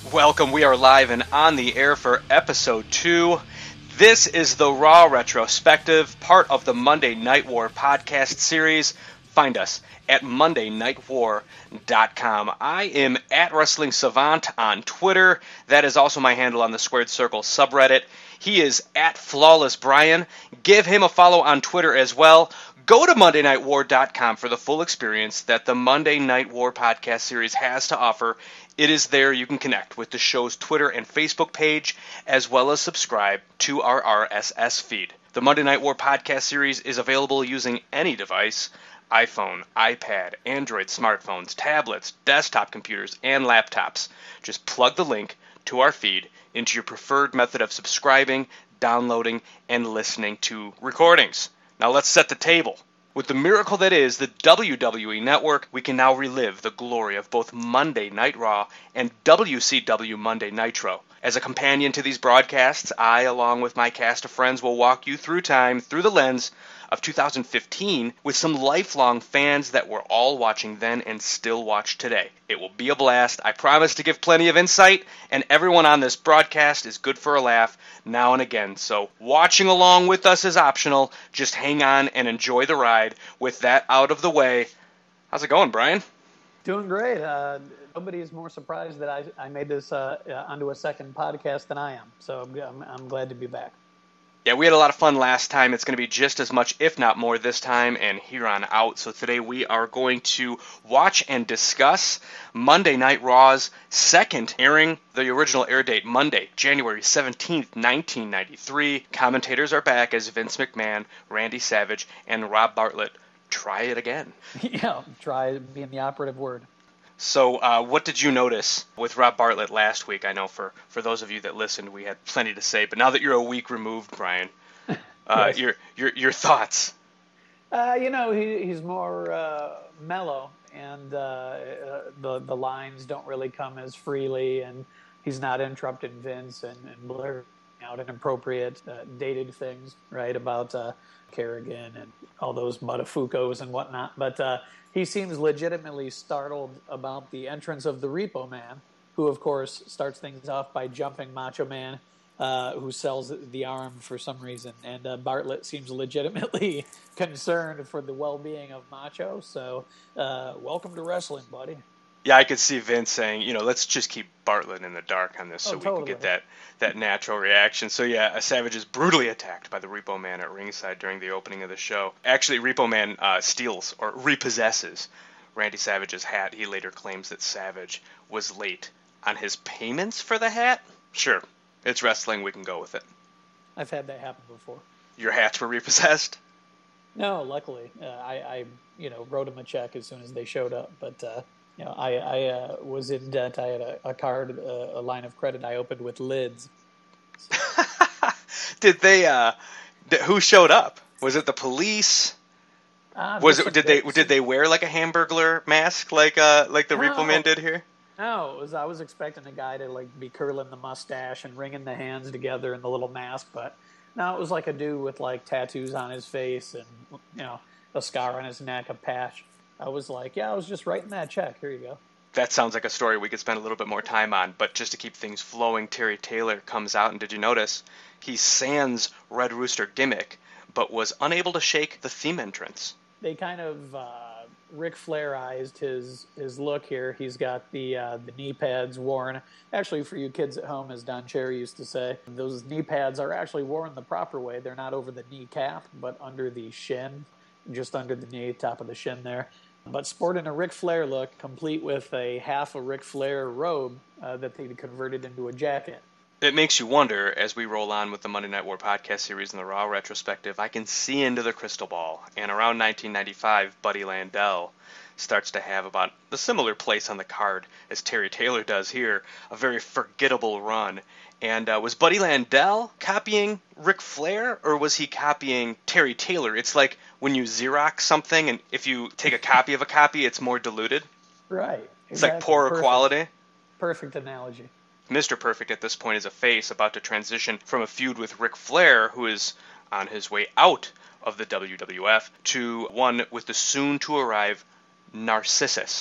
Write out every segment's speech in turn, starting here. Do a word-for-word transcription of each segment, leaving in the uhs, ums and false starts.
Welcome. We are live and on the air for episode two. This is the Raw retrospective, part of the Monday Night War podcast series. Find us at monday night war dot com. I am at Wrestling Savant on Twitter. That is also my handle on the Squared Circle subreddit. He is at Flawless Brian. Give him a follow on Twitter as well. Go to monday night war dot com for the full experience that the Monday Night War podcast series has to offer. It is there you can connect with the show's Twitter and Facebook page, as well as subscribe to our R S S feed. The Monday Night War podcast series is available using any device: iPhone, iPad, Android smartphones, tablets, desktop computers, and laptops. Just plug the link to our feed into your preferred method of subscribing, downloading, and listening to recordings. Now let's set the table. With the miracle that is the W W E Network, we can now relive the glory of both Monday Night Raw and W C W Monday Nitro. As a companion to these broadcasts, I, along with my cast of friends, will walk you through time through the lens of two thousand fifteen with some lifelong fans that were all watching then and still watch today. It will be a blast. I promise to give plenty of insight, and everyone on this broadcast is good for a laugh now and again. So watching along with us is optional. Just hang on and enjoy the ride. With that out of the way, how's it going, Brian? Doing great. Uh, nobody is more surprised that I, I made this uh, onto a second podcast than I am. So I'm, I'm glad to be back. Yeah, we had a lot of fun last time. It's going to be just as much, if not more, this time and here on out. So today we are going to watch and discuss Monday Night Raw's second airing, the original air date, Monday, January seventeenth, nineteen ninety-three. Commentators are back as Vince McMahon, Randy Savage, and Rob Bartlett. Try it again. Yeah, try being the operative word. So uh, what did you notice with Rob Bartlett last week? I know for, for those of you that listened, we had plenty to say. But now that you're a week removed, Brian, uh, yes. your your your thoughts? Uh, you know, he, he's more uh, mellow, and uh, uh, the the lines don't really come as freely, and he's not interrupting Vince and, and blurting out inappropriate, uh, dated things, right, about uh, Kerrigan and all those Buttafuoco's and whatnot. But uh, he seems legitimately startled about the entrance of the Repo Man, who, of course, starts things off by jumping Macho Man, uh, who sells the arm for some reason. And uh, Bartlett seems legitimately concerned for the well-being of Macho. So, uh, welcome to wrestling, buddy. Yeah, I could see Vince saying, you know, let's just keep Bartlett in the dark on this so oh, we totally. can get that, that natural reaction. So, yeah, Savage is brutally attacked by the Repo Man at ringside during the opening of the show. Actually, Repo Man uh, steals or repossesses Randy Savage's hat. He later claims that Savage was late on his payments for the hat. Sure, it's wrestling. We can go with it. I've had that happen before. Your hats were repossessed? No, luckily. Uh, I, I, you know, wrote him a check as soon as they showed up, but... Uh, You know, I, I uh, was in debt. I had a, a card, uh, a line of credit I opened with lids. Did they? Uh, th- who showed up? Was it the police? Uh, was it? Did they? bits. Did they wear like a Hamburglar mask, like uh, like the no. Repo Man did here? No, it was. I was expecting a guy to like be curling the mustache and wringing the hands together in the little mask, but no, it was like a dude with like tattoos on his face and you know a scar on his neck, a patch. I was like, yeah, I was just writing that check. Here you go. That sounds like a story we could spend a little bit more time on, but just to keep things flowing, Terry Taylor comes out, and did you notice he sans Red Rooster gimmick, but was unable to shake the theme entrance? They kind of uh, Ric Flair-ized his his look here. He's got the uh, the knee pads worn. Actually, for you kids at home, as Don Cherry used to say, those knee pads are actually worn the proper way. They're not over the kneecap, but under the shin, just under the knee, top of the shin there. But sporting a Ric Flair look, complete with a half a Ric Flair robe uh, that they converted into a jacket. It makes you wonder, as we roll on with the Monday Night War podcast series and the Raw retrospective, I can see into the crystal ball. And around nineteen ninety-five, Buddy Landel starts to have about a similar place on the card as Terry Taylor does here, a very forgettable run. And uh, was Buddy Landel copying Ric Flair, or was he copying Terry Taylor? It's like when you Xerox something, and if you take a copy of a copy, it's more diluted. Right. It's Exactly. like poorer Perfect. quality. Perfect analogy. Mister Perfect at this point is a face about to transition from a feud with Ric Flair, who is on his way out of the W W F, to one with the soon-to-arrive Narcissist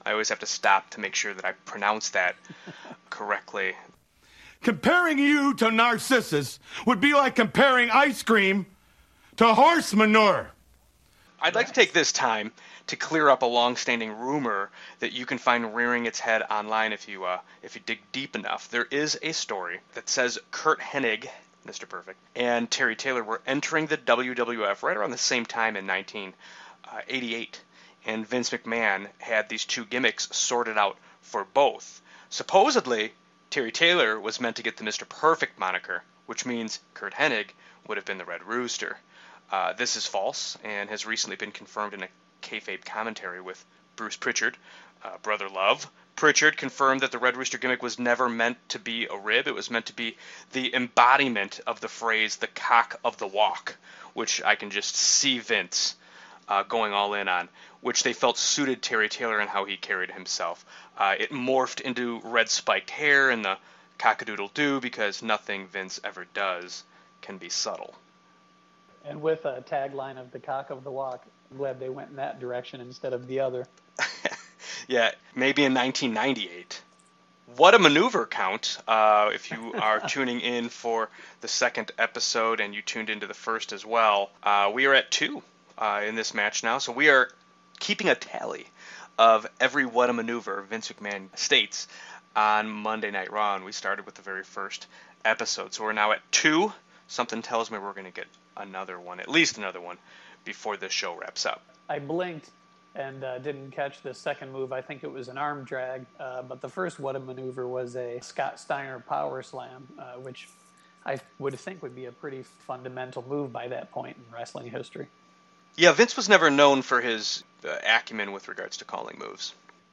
I always have to stop to make sure that I pronounce that correctly. Comparing you to Narcissus would be like comparing ice cream to horse manure. I'd like to take this time to clear up a long-standing rumor that you can find rearing its head online if you uh, if you dig deep enough. There is a story that says Curt Hennig, Mister Perfect, and Terry Taylor were entering the W W F right around the same time in nineteen eighty-eight, and Vince McMahon had these two gimmicks sorted out for both. Supposedly, Terry Taylor was meant to get the Mister Perfect moniker, which means Curt Hennig would have been the Red Rooster. Uh, this is false and has recently been confirmed in a kayfabe commentary with Bruce Pritchard, uh, Brother Love. Pritchard confirmed that the Red Rooster gimmick was never meant to be a rib. It was meant to be the embodiment of the phrase, the cock of the walk, which I can just see Vince uh, going all in on, which they felt suited Terry Taylor and how he carried himself. Uh, it morphed into red spiked hair and the cock-a-doodle-doo because nothing Vince ever does can be subtle. And with a tagline of the cock of the walk, I'm glad they went in that direction instead of the other. Yeah, maybe in nineteen ninety-eight. What a maneuver count. Uh, if you are tuning in for the second episode and you tuned into the first as well, uh, we are at two uh, in this match now. So we are keeping a tally of every what a maneuver Vince McMahon states on Monday Night Raw. And we started with the very first episode. So we're now at two. Something tells me we're going to get another one, at least another one, before this show wraps up. I blinked and uh, didn't catch the second move. I think it was an arm drag, uh, but the first what a maneuver was a Scott Steiner power slam, uh, which I would think would be a pretty fundamental move by that point in wrestling history. Yeah, Vince was never known for his uh, acumen with regards to calling moves.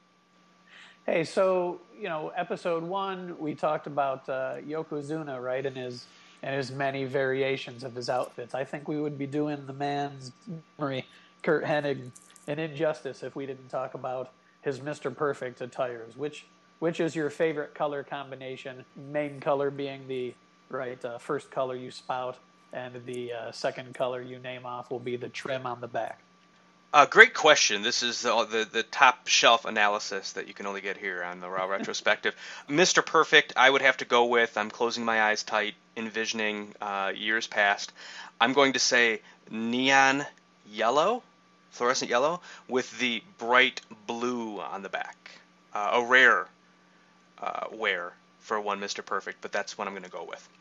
Hey, so, you know, episode one, we talked about uh, Yokozuna, right, and his and his many variations of his outfits. I think we would be doing the man's memory, Curt Hennig, an injustice if we didn't talk about his Mister Perfect attires. Which which is your favorite color combination? Main color being the right uh, first color you spout, and the uh, second color you name off will be the trim on the back. Uh, great question. This is the, the the top shelf analysis that you can only get here on the Raw Retrospective. Mister Perfect, I would have to go with. I'm closing my eyes tight, envisioning uh, years past. I'm going to say neon yellow, fluorescent yellow, with the bright blue on the back. Uh, a rare uh, wear for one Mister Perfect, but that's what I'm going to go with.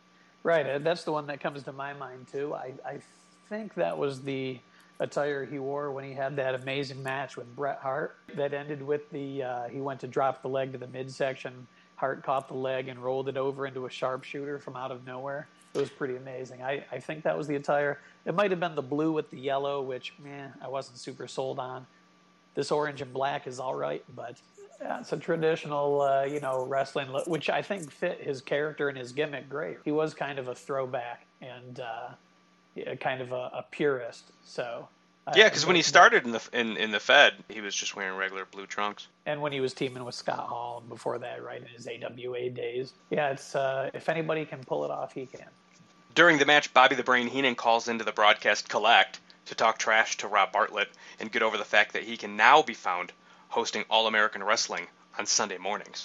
Right, that's the one that comes to my mind too. I, I think that was the attire he wore when he had that amazing match with Bret Hart that ended with the uh, he went to drop the leg to the midsection. Hart caught the leg and rolled it over into a sharpshooter from out of nowhere. It was pretty amazing. I, I think that was the attire. It might have been the blue with the yellow, which, man, I wasn't super sold on. This orange and black is all right, but yeah, it's a traditional, uh, you know, wrestling look, which I think fit his character and his gimmick great. He was kind of a throwback and uh, yeah, kind of a, a purist, so... Yeah, because when he started in the in, in the Fed, he was just wearing regular blue trunks. And when he was teaming with Scott Hall, and before that, right, in his A W A days. Yeah, it's uh, if anybody can pull it off, he can. During the match, Bobby the Brain Heenan calls into the broadcast collect to talk trash to Rob Bartlett and get over the fact that he can now be found hosting All-American Wrestling on Sunday mornings.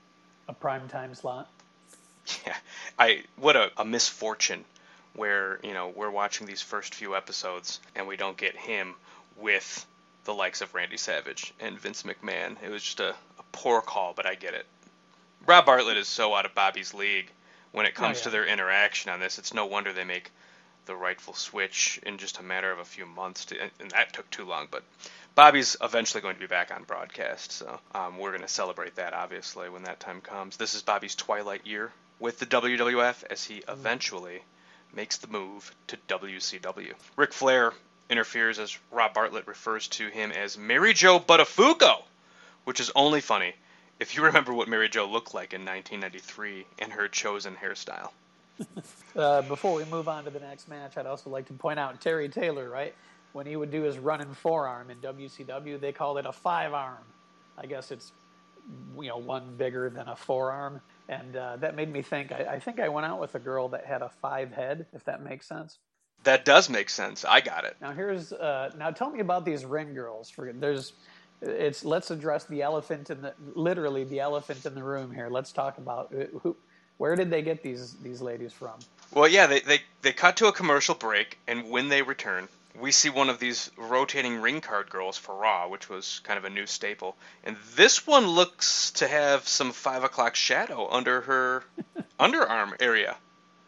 A primetime slot. Yeah, I what a, a misfortune. Where, you know, we're watching these first few episodes and we don't get him with the likes of Randy Savage and Vince McMahon. It was just a, a poor call, but I get it. Rob Bartlett is so out of Bobby's league when it comes oh, yeah. to their interaction on this. It's no wonder they make the rightful switch in just a matter of a few months, to, and that took too long. But Bobby's eventually going to be back on broadcast, so um, we're going to celebrate that, obviously, when that time comes. This is Bobby's twilight year with the W W F as he eventually makes the move to W C W. Ric Flair interferes as Rob Bartlett refers to him as Mary Jo Buttafuoco, which is only funny if you remember what Mary Jo looked like in nineteen ninety-three and her chosen hairstyle. uh, before we move on to the next match, I'd also like to point out Terry Taylor, right? When he would do his running forearm in W C W, they called it a five-arm. I guess it's, you know, one bigger than a forearm. And uh, that made me think, I, I think I went out with a girl that had a five head, if that makes sense. That does make sense. I got it. Now here's, uh, now tell me about these ring girls. For There's, it's let's address the elephant in the literally the elephant in the room here. Let's talk about who, where did they get these these ladies from? Well, yeah, they, they they cut to a commercial break, and when they return, we see one of these rotating ring card girls for Raw, which was kind of a new staple. And this one looks to have some five o'clock shadow under her underarm area.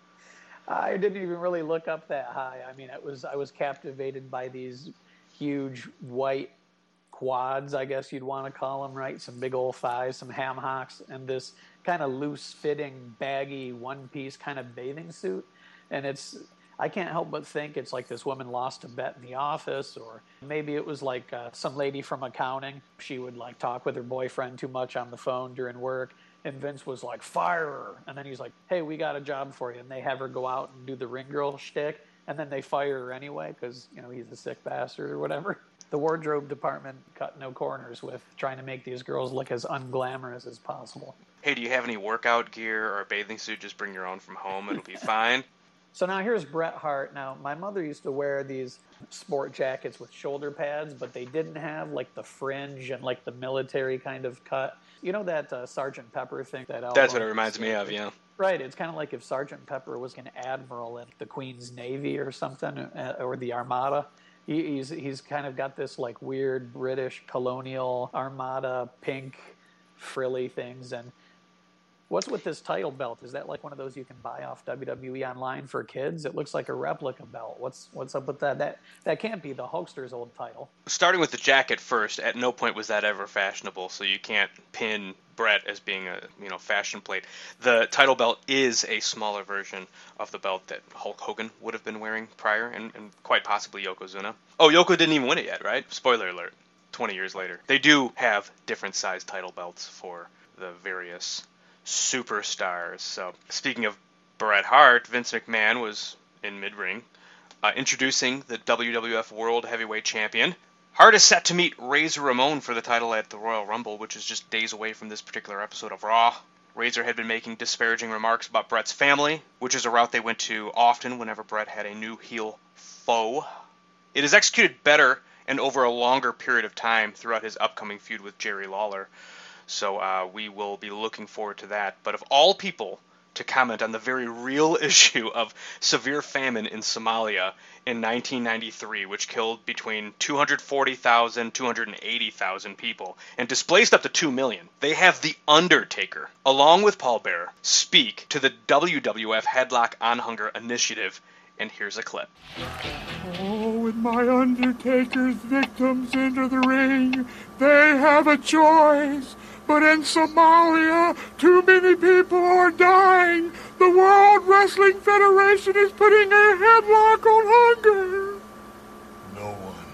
I didn't even really look up that high. I mean, it was I was captivated by these huge white quads, I guess you'd want to call them, right? Some big old thighs, some ham hocks, and this kind of loose-fitting, baggy, one-piece kind of bathing suit. And it's, I can't help but think it's like this woman lost a bet in the office, or maybe it was like uh, some lady from accounting. She would like talk with her boyfriend too much on the phone during work, and Vince was like, fire her. And then he's like, hey, we got a job for you. And they have her go out and do the ring girl shtick, and then they fire her anyway because, you know, he's a sick bastard or whatever. The wardrobe department cut no corners with trying to make these girls look as unglamorous as possible. Hey, do you have any workout gear or a bathing suit? Just bring your own from home. It'll be fine. So now here's Bret Hart. Now, my mother used to wear these sport jackets with shoulder pads, but they didn't have like the fringe and like the military kind of cut. You know that uh, Sergeant Pepper thing? That album? That's what it reminds me of, yeah. Right. It's kind of like if Sergeant Pepper was an admiral in the Queen's Navy or something, uh, or the Armada. He's he's kind of got this like weird British colonial Armada pink frilly things. And what's with this title belt? Is that like one of those you can buy off W W E online for kids? It looks like a replica belt. What's what's up with that? That that can't be the Hulkster's old title. Starting with the jacket first, at no point was that ever fashionable, so you can't pin Bret as being a you know fashion plate. The title belt is a smaller version of the belt that Hulk Hogan would have been wearing prior, and, and quite possibly Yokozuna. Oh, Yoko didn't even win it yet, right? Spoiler alert. twenty years later. They do have different size title belts for the various superstars. So, speaking of Bret Hart, Vince McMahon was in mid-ring, uh, introducing the W W F World Heavyweight Champion. Hart is set to meet Razor Ramon for the title at the Royal Rumble, which is just days away from this particular episode of Raw. Razor had been making disparaging remarks about Bret's family, which is a route they went to often whenever Bret had a new heel foe. It is executed better and over a longer period of time throughout his upcoming feud with Jerry Lawler. So uh, we will be looking forward to that. But of all people to comment on the very real issue of severe famine in Somalia in nineteen ninety-three, which killed between two hundred forty thousand, two hundred eighty thousand people and displaced up to two million, they have The Undertaker, along with Paul Bearer, speak to the W W F Headlock on Hunger initiative. And here's a clip. Oh, when my Undertaker's victims enter the ring, they have a choice. But in Somalia, too many people are dying. The World Wrestling Federation is putting a headlock on hunger. No one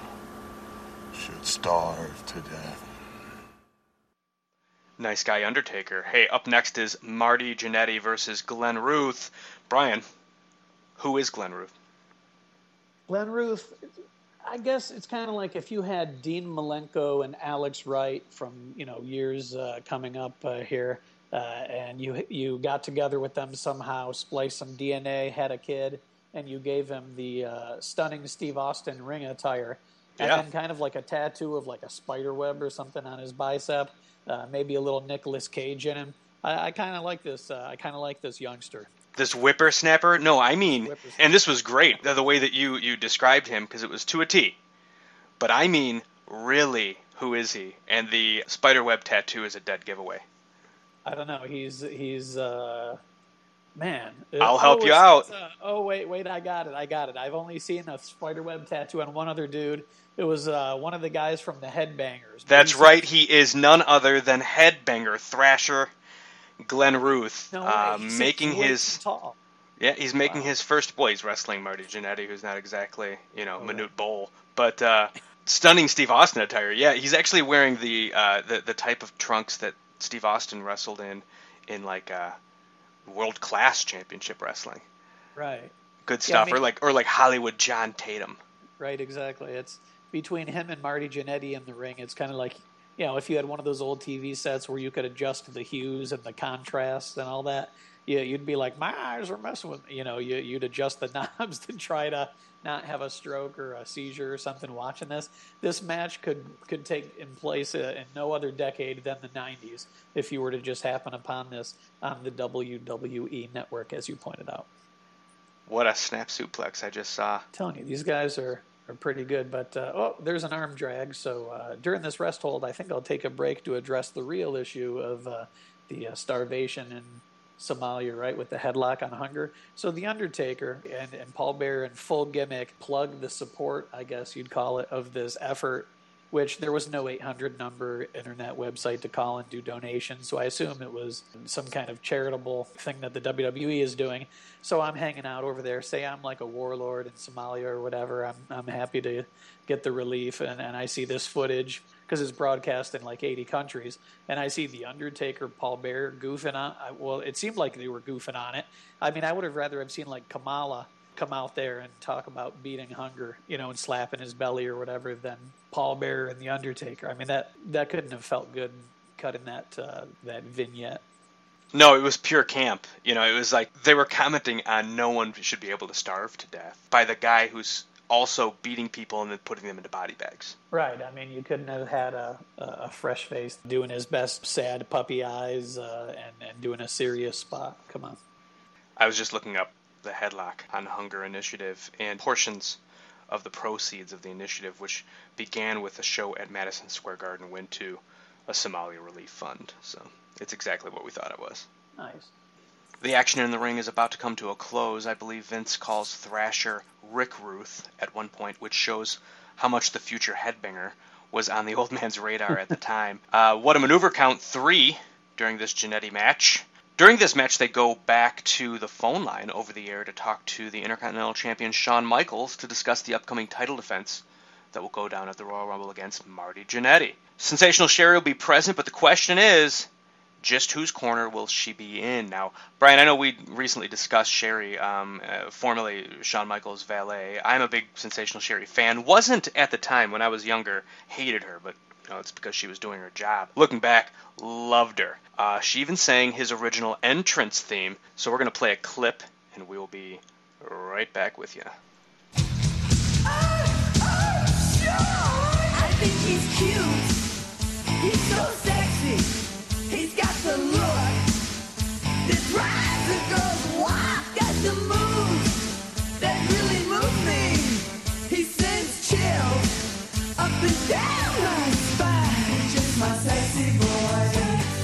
should starve to death. Nice guy, Undertaker. Hey, up next is Marty Jannetty versus Glenn Ruth. Brian, who is Glenn Ruth? Glenn Ruth, I guess it's kind of like if you had Dean Malenko and Alex Wright from, you know, years uh, coming up uh, here, uh, and you you got together with them somehow, spliced some D N A, had a kid, and you gave him the uh, stunning Steve Austin ring attire, and yeah. then kind of like a tattoo of like a spider web or something on his bicep, uh, maybe a little Nicolas Cage in him. I, I kind of like this. Uh, I kind of like this youngster. This whippersnapper? No, I mean, and this was great, the, the way that you, you described him, because it was to a T. But I mean, really, who is he? And the spiderweb tattoo is a dead giveaway. I don't know. He's, he's uh, man. I'll oh, help you it's, out. It's, uh, oh, wait, wait, I got it, I got it. I've only seen a spiderweb tattoo on one other dude. It was uh, one of the guys from the Headbangers. That's right, he is none other than Headbanger Thrasher Glenn Ruth, no uh, making his tall. yeah, he's making wow. his first. Boy, he's wrestling Marty Jannetty, who's not exactly you know oh, Manute right. Bol, but uh, stunning Steve Austin attire. Yeah, he's actually wearing the uh, the the type of trunks that Steve Austin wrestled in in like uh, world class championship wrestling. Right. Good stuff, yeah, I mean, or like or like Hollywood John Tatum. Right, exactly. It's between him and Marty Jannetty in the ring. It's kind of like, you know, if you had one of those old T V sets where you could adjust the hues and the contrasts and all that, yeah, you'd be like, my eyes are messing with me. You know, you, you'd adjust the knobs to try to not have a stroke or a seizure or something watching this. This match could could take in place in no other decade than the nineties if you were to just happen upon this on the W W E network, as you pointed out. What a snap suplex I just saw. I'm telling you, these guys are, are pretty good. But, uh, oh, there's an arm drag. So uh, during this rest hold, I think I'll take a break to address the real issue of uh, the uh, starvation in Somalia, right, with the headlock on Hunger. So The Undertaker and, and Paul Bearer in full gimmick plugged the support, I guess you'd call it, of this effort, which there was no eight hundred number internet website to call and do donations. So I assume it was some kind of charitable thing that the W W E is doing. So I'm hanging out over there. Say I'm like a warlord in Somalia or whatever. I'm I'm happy to get the relief. And, and I see this footage because it's broadcast in like eighty countries. And I see The Undertaker, Paul Bearer goofing on. I, well, it seemed like they were goofing on it. I mean, I would have rather have seen like Kamala come out there and talk about beating Hunger, you know, and slapping his belly or whatever, than Paul Bearer and The Undertaker. I mean, that that couldn't have felt good cutting that uh, that vignette. No, it was pure camp. You know, it was like they were commenting on no one should be able to starve to death by the guy who's also beating people and then putting them into body bags. Right. I mean, you couldn't have had a, a fresh face doing his best sad puppy eyes uh, and, and doing a serious spot. Come on. I was just looking up the headlock on Hunger Initiative, and portions of the proceeds of the initiative, which began with a show at Madison Square Garden, went to a Somalia relief fund. So it's exactly what we thought it was. Nice. The action in the ring is about to come to a close. I believe Vince calls Thrasher Rick Ruth at one point, which shows how much the future headbanger was on the old man's radar at the time. Uh, what a maneuver count three during this Jannetty match. During this match, they go back to the phone line over the air to talk to the Intercontinental Champion Shawn Michaels to discuss the upcoming title defense that will go down at the Royal Rumble against Marty Jannetty. Sensational Sherri will be present, but the question is, just whose corner will she be in? Now, Brian, I know we recently discussed Sherri, um, uh, formerly Shawn Michaels' valet. I'm a big Sensational Sherri fan. Wasn't at the time when I was younger, hated her, but you know, it's because she was doing her job. Looking back, loved her. Uh, she even sang his original entrance theme. So we're going to play a clip, and we will be right back with you. Oh, oh, Shawn! I think he's cute. He's so sexy. He's got the look that drives the girls wild. Got the moves that really move me. He sends chills up and down my spine. Just my sexy boy.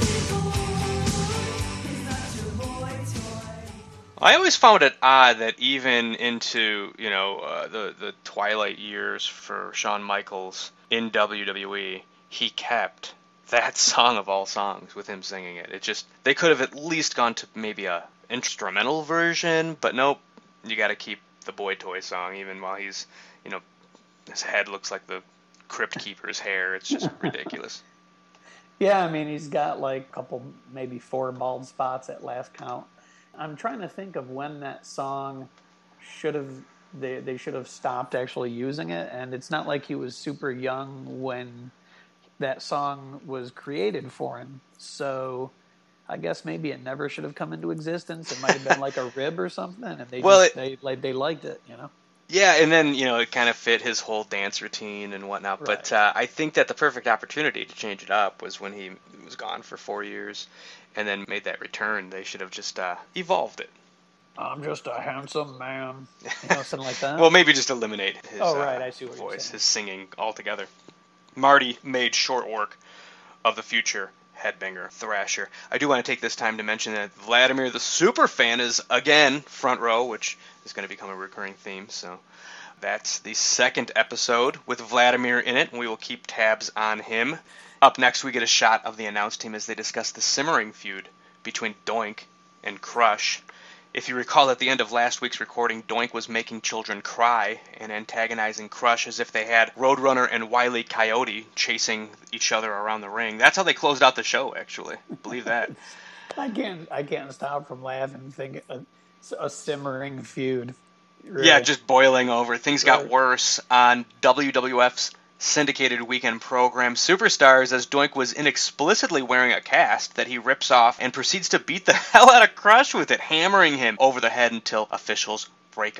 I always found it odd that even into, you know, uh, the, the twilight years for Shawn Michaels in W W E, he kept that song of all songs with him singing it. It just, they could have at least gone to maybe a instrumental version, but nope, you got to keep the Boy Toy song even while he's, you know, his head looks like the Crypt Keeper's hair. It's just ridiculous. Yeah, I mean, he's got like a couple, maybe four bald spots at last count. I'm trying to think of when that song should have, they, they should have stopped actually using it. And it's not like he was super young when that song was created for him. So I guess maybe it never should have come into existence. It might have been like a rib or something. And they, well, just, it, they, like, they liked it, you know? Yeah, and then, you know, it kind of fit his whole dance routine and whatnot. Right. But uh, I think that the perfect opportunity to change it up was when he was gone for four years and then made that return. They should have just uh, evolved it. I'm just a handsome man. You know, something like that. Well, maybe just eliminate his oh, right. uh, I see what voice, you're saying. his singing altogether. Marty made short work of the future headbanger Thrasher. I do want to take this time to mention that Vladimir the Superfan is again front row, which is going to become a recurring theme. So that's the second episode with Vladimir in it, and we will keep tabs on him. Up next, we get a shot of the announce team as they discuss the simmering feud between Doink and Crush. If you recall, at the end of last week's recording, Doink was making children cry and antagonizing Crush as if they had Roadrunner and Wile E. Coyote chasing each other around the ring. That's how they closed out the show, actually. Believe that. I can't I can't stop from laughing and thinking a, a simmering feud. Really. Yeah, just boiling over. Things got Right. worse on W W F's syndicated weekend program Superstars, as Doink was inexplicitly wearing a cast that he rips off and proceeds to beat the hell out of Crush with it, hammering him over the head until officials break up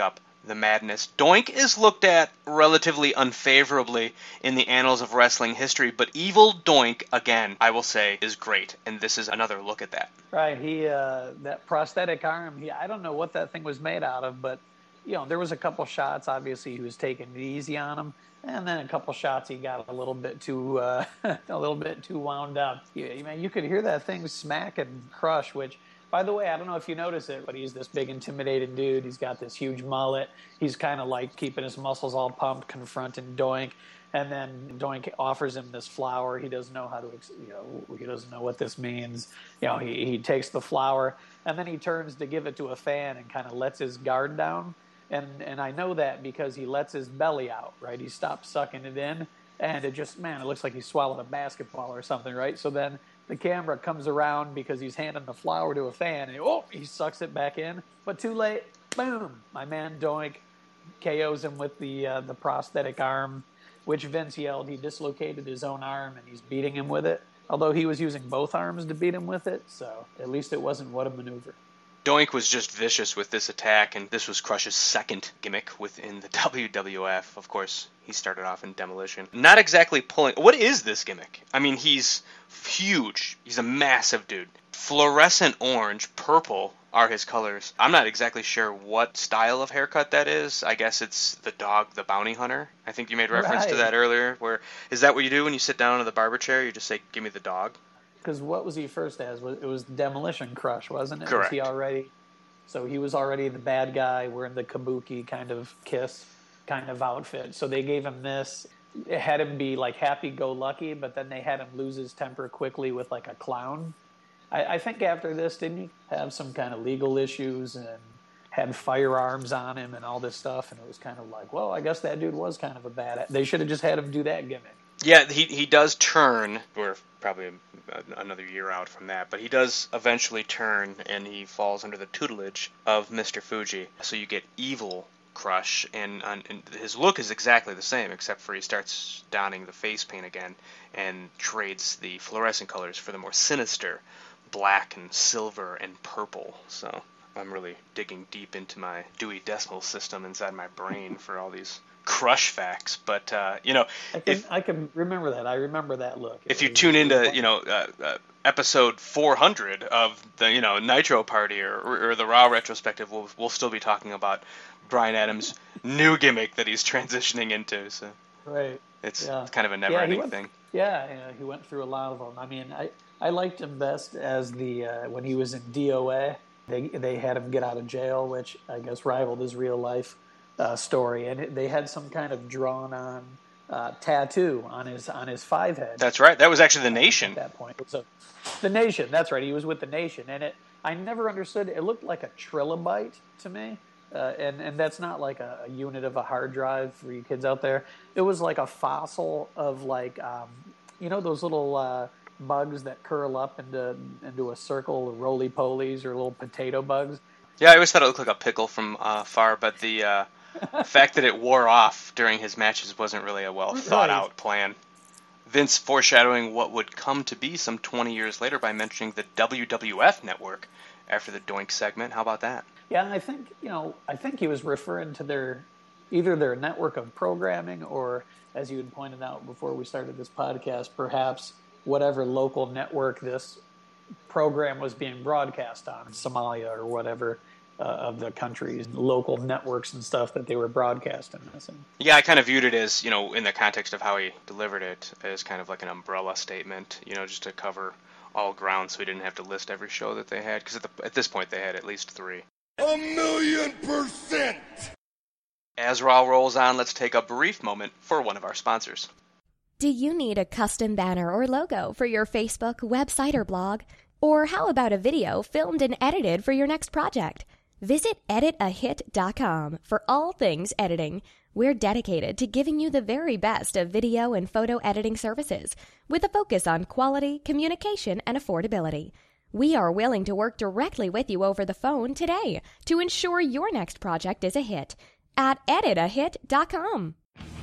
the madness. Doink is looked at relatively unfavorably in the annals of wrestling history, but Evil Doink, again, I will say, is great, and this is another look at that. Right, he uh, that prosthetic arm, he, I don't know what that thing was made out of, but you know, there was a couple shots, obviously, he was taking it easy on him, and then a couple shots he got a little bit too uh, a little bit too wound up. You, man, you could hear that thing smack and crush, which, by the way, I don't know if you notice it, but he's this big, intimidating dude. He's got this huge mullet. He's kind of like keeping his muscles all pumped, confronting Doink. And then Doink offers him this flower. He doesn't know how to, you know, he doesn't know what this means. You know, he, he takes the flower, and then he turns to give it to a fan and kind of lets his guard down. And and I know that because he lets his belly out, right? He stops sucking it in, and it just, man, it looks like he swallowed a basketball or something, right? So then the camera comes around because he's handing the flower to a fan, and oh, he sucks it back in, but too late. Boom! My man Doink K Os him with the uh, the prosthetic arm, which Vince yelled he dislocated his own arm, and he's beating him with it. Although he was using both arms to beat him with it, so at least it wasn't what a maneuver. Doink was just vicious with this attack, and this was Crush's second gimmick within the W W F. Of course, he started off in Demolition. Not exactly pulling... What is this gimmick? I mean, he's huge. He's a massive dude. Fluorescent orange, purple are his colors. I'm not exactly sure what style of haircut that is. I guess it's the dog, the bounty hunter. I think you made reference Right. to that earlier. Where is that what you do when you sit down in the barber chair? You just say, give me the dog? Because what was he first as? It was Demolition Crush, wasn't it? Correct. Was he already? So he was already the bad guy wearing the kabuki kind of Kiss kind of outfit. So they gave him this. It had him be like happy-go-lucky, but then they had him lose his temper quickly with like a clown. I, I think after this, didn't he have some kind of legal issues and had firearms on him and all this stuff? And it was kind of like, well, I guess that dude was kind of a bad. They should have just had him do that gimmick. Yeah, he he does turn. We're probably another year out from that, but he does eventually turn, and he falls under the tutelage of Mister Fuji. So you get Evil Crush, and, and his look is exactly the same, except for he starts donning the face paint again and trades the fluorescent colors for the more sinister black and silver and purple. So I'm really digging deep into my Dewey Decimal System inside my brain for all these Crush facts, but uh, you know, I can, if I can remember that. I remember that look. if It you was- tune it was into fun. you know uh, uh, episode four hundred of the you know Nitro Party or, or, or the Raw retrospective, we'll we'll still be talking about Bryan Adams' new gimmick that he's transitioning into. So right. it's Yeah. kind of a Yeah, never-ending he went, thing. Yeah, yeah, he went through a lot of them. I mean, I, I liked him best as the uh, when he was in D O A. They they had him get out of jail, which I guess rivaled his real life uh, story, and it, they had some kind of drawn on uh, tattoo on his on his five head. That's right. That was actually the Nation. At that point, so the Nation. That's right. He was with the Nation, and it. I never understood. It looked like a trilobite to me. Uh, and, and that's not like a, a unit of a hard drive for you kids out there. It was like a fossil of like, um, you know, those little uh, bugs that curl up into into a circle, roly-polies or little potato bugs. Yeah, I always thought it looked like a pickle from uh, far, but the uh, fact that it wore off during his matches wasn't really a well thought out Right. plan. Vince foreshadowing what would come to be some twenty years later by mentioning the W W F network after the Doink segment. How about that? Yeah, I think, you know, I think he was referring to their, either their network of programming or, as you had pointed out before we started this podcast, perhaps whatever local network this program was being broadcast on, Somalia or whatever uh, of the country's local networks and stuff that they were broadcasting this in. Yeah, I kind of viewed it as, you know, in the context of how he delivered it, as kind of like an umbrella statement, you know, just to cover all ground so he didn't have to list every show that they had, because at, the, at this point they had at least three. A million percent! As Raw rolls on, let's take a brief moment for one of our sponsors. Do you need a custom banner or logo for your Facebook, website, or blog? Or how about a video filmed and edited for your next project? Visit edit a hit dot com for all things editing. We're dedicated to giving you the very best of video and photo editing services with a focus on quality, communication, and affordability. We are willing to work directly with you over the phone today to ensure your next project is a hit at edit a hit dot com.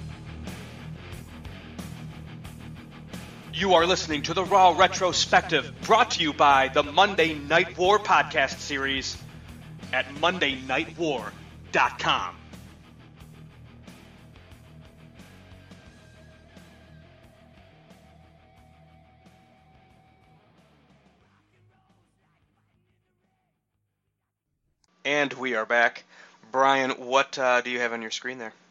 You are listening to the Raw Retrospective, brought to you by the Monday Night War podcast series at monday night war dot com. And we are back. Brian, what uh, do you have on your screen there?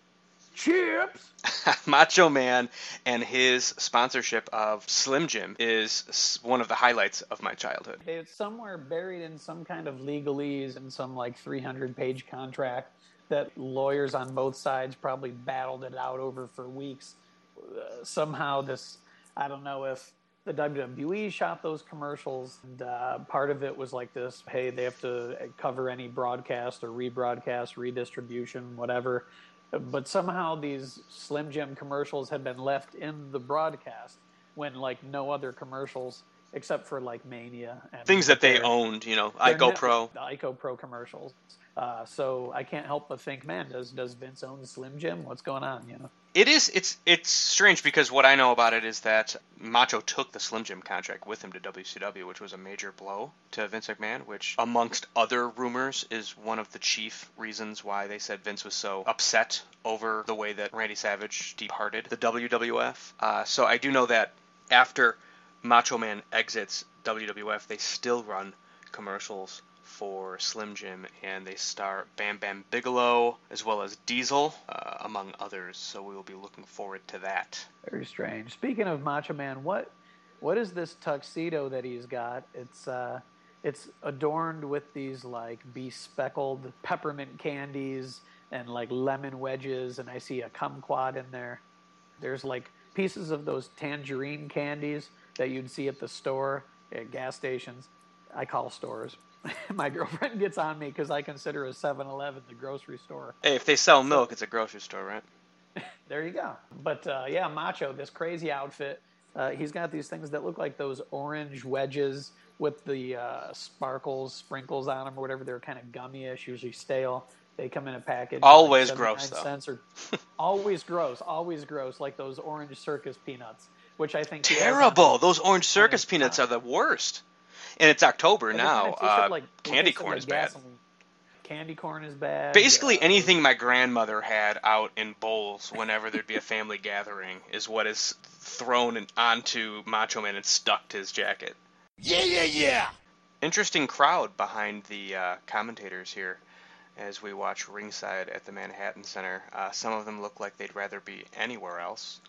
Chips! Macho Man and his sponsorship of Slim Jim is one of the highlights of my childhood. It's somewhere buried in some kind of legalese in some like three hundred page contract that lawyers on both sides probably battled it out over for weeks. Uh, somehow this, I don't know if the W W E shot those commercials, and uh, part of it was like this, hey, they have to cover any broadcast or rebroadcast, redistribution, whatever. But somehow these Slim Jim commercials had been left in the broadcast when like no other commercials except for like Mania. And things that they owned, you know, Ico Pro. The Ico Pro commercials. Uh, so I can't help but think, man, does does Vince own Slim Jim? What's going on, you know? It is. It's it's strange because what I know about it is that Macho took the Slim Jim contract with him to W C W, which was a major blow to Vince McMahon, which, amongst other rumors, is one of the chief reasons why they said Vince was so upset over the way that Randy Savage departed the W W F. Uh, so I do know that after Macho Man exits W W F, they still run commercials for Slim Jim, and they star Bam Bam Bigelow as well as Diesel, uh, among others. So we will be looking forward to that. Very strange. Speaking of Macho Man, what what is this tuxedo that he's got? It's uh, it's adorned with these like bespeckled peppermint candies and like lemon wedges, and I see a kumquat in there. There's like pieces of those tangerine candies that you'd see at the store, at gas stations. I call stores. My girlfriend gets on me because I consider a seven eleven the grocery store. Hey, if they sell milk, it's a grocery store, right? There you go. But uh, yeah, Macho, this crazy outfit. Uh, he's got these things that look like those orange wedges with the uh, sparkles, sprinkles on them or whatever. They're kind of gummy-ish, usually stale. They come in a package. Always like gross, though. Or, always gross, always gross, like those orange circus peanuts, which I think... Terrible! Those orange circus peanuts are the worst. And it's October Every now. Uh, like, candy corn like is bad. Gasoline. Candy corn is bad. Basically, uh, anything my grandmother had out in bowls whenever there'd be a family gathering is what is thrown in, onto Macho Man and stuck to his jacket. Yeah, yeah, yeah! Interesting crowd behind the uh, commentators here as we watch ringside at the Manhattan Center. Uh, some of them look like they'd rather be anywhere else.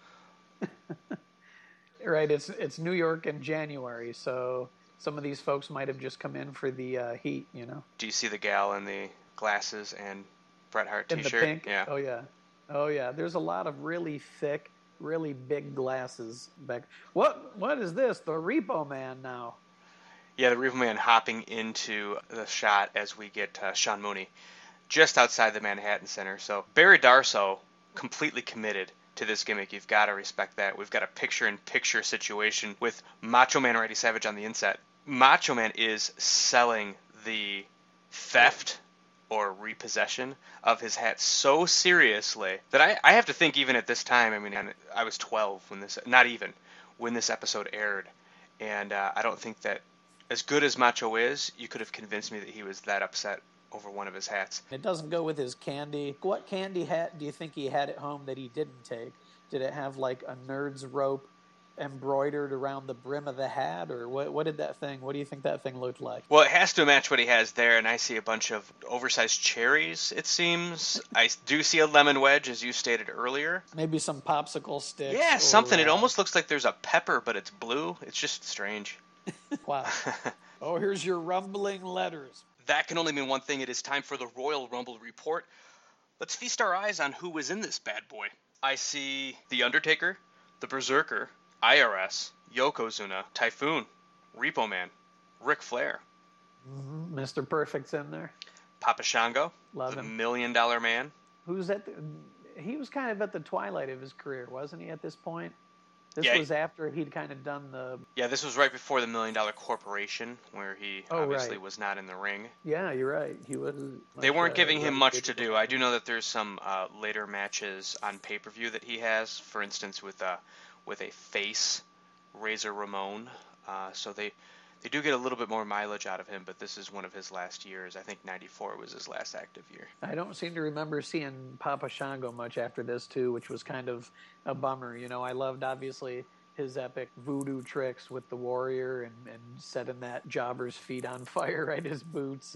Right, it's it's New York in January, so... Some of these folks might have just come in for the uh, heat, you know. Do you see the gal in the glasses and Bret Hart T-shirt? In the pink? Yeah. Oh, yeah. Oh, yeah. There's a lot of really thick, really big glasses back. What? What is this? The Repo Man now. Yeah, the Repo Man hopping into the shot as we get uh, Sean Mooney just outside the Manhattan Center. So Barry Darsow completely committed to this gimmick. You've got to respect that. We've got a picture-in-picture situation with Macho Man Randy Savage on the inset. Macho Man is selling the theft or repossession of his hat so seriously that I, I have to think even at this time, I mean, I was twelve when this, not even, when this episode aired. And uh, I don't think that, as good as Macho is, you could have convinced me that he was that upset over one of his hats. It doesn't go with his candy. What candy hat do you think he had at home that he didn't take? Did it have like a nerd's rope embroidered around the brim of the hat, or what? What did that thing? What do you think that thing looked like? Well, it has to match what he has there, and I see a bunch of oversized cherries. It seems I do see a lemon wedge, as you stated earlier. Maybe some popsicle sticks. Yeah, or, something. Uh, it almost looks like there's a pepper, but it's blue. It's just strange. Wow. Oh, here's your rumbling letters. That can only mean one thing. It is time for the Royal Rumble report. Let's feast our eyes on who was in this bad boy. I see The Undertaker, The Berserker, I R S, Yokozuna, Typhoon, Repo Man, Ric Flair. Mm-hmm. Mister Perfect's in there. Papa Shango, Love the him. Million Dollar Man. Who's at the, he was kind of at the twilight of his career, wasn't he, at this point? This Yeah. was after he'd kind of done the... Yeah, this was right before the Million Dollar Corporation, where he Oh, obviously right. was not in the ring. Yeah, you're right. He was... They weren't uh, giving him really much good to do. I do know that there's some uh, later matches on pay-per-view that he has, for instance, with a, with a face, Razor Ramon. Uh, so they, they do get a little bit more mileage out of him, but this is one of his last years. I think ninety-four was his last active year. I don't seem to remember seeing Papa Shango much after this, too, which was kind of a bummer. You know, I loved, obviously, his epic voodoo tricks with the warrior and, and setting that jobber's feet on fire, right, his boots, and